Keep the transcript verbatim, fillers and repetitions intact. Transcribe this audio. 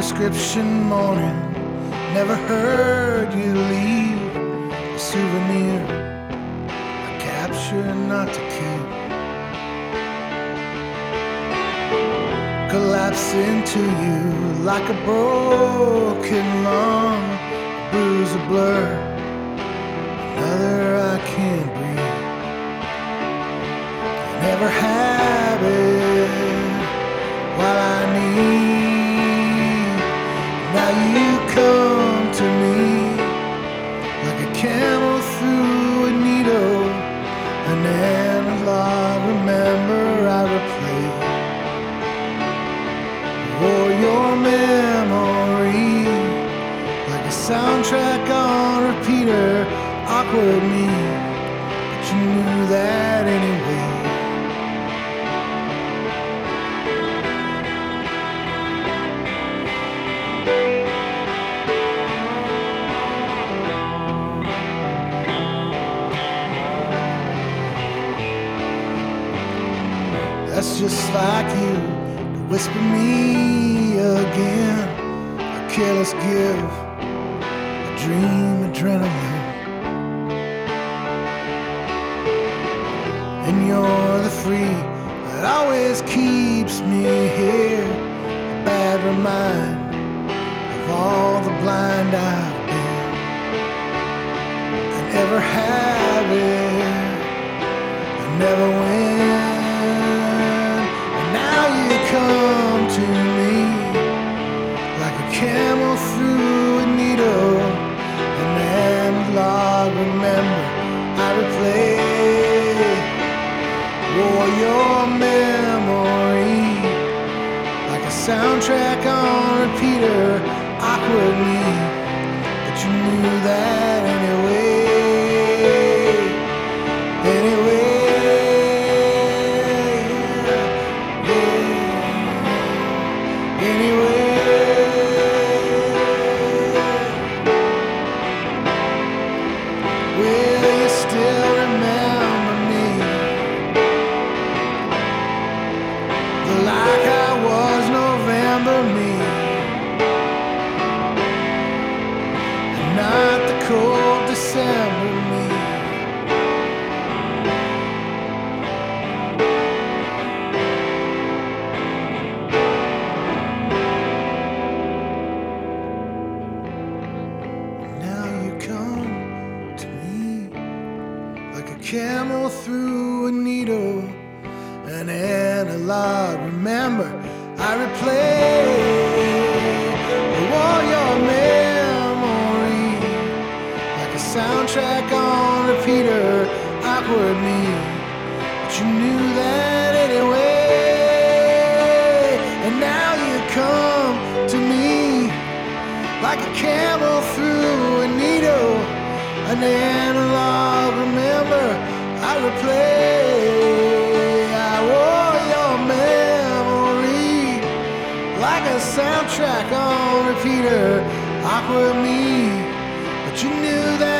prescription morning. Never heard you leave a souvenir, a capture not to keep. Collapse into you like a broken lung, a bruise, a blur, another I can't breathe. Never have it while I need. Now you come to me like a camel through a needle, an analog. Remember I replay for your memory like a soundtrack on repeater. Awkward me, but you knew that anyway. That's just like you to whisper me again, a careless give, a dream adrenaline. And you're the free that always keeps me here, a bad reminder of all the blind I've been. I never have it, I never win. Come to me like a camel through a needle, an analog. Remember I replay for your memory like a soundtrack on repeater. Awkward me, but you knew that anyway. Anyway. Like I was November me, and not the cold December me. Now you come to me like a camel through a needle, an analog. Remember I replay all your memory like a soundtrack on repeater. Awkward me, but you knew that anyway. And now you come to me like a camel through a needle, an analog. Remember I replay like a soundtrack on repeater. Awkward me, but you knew that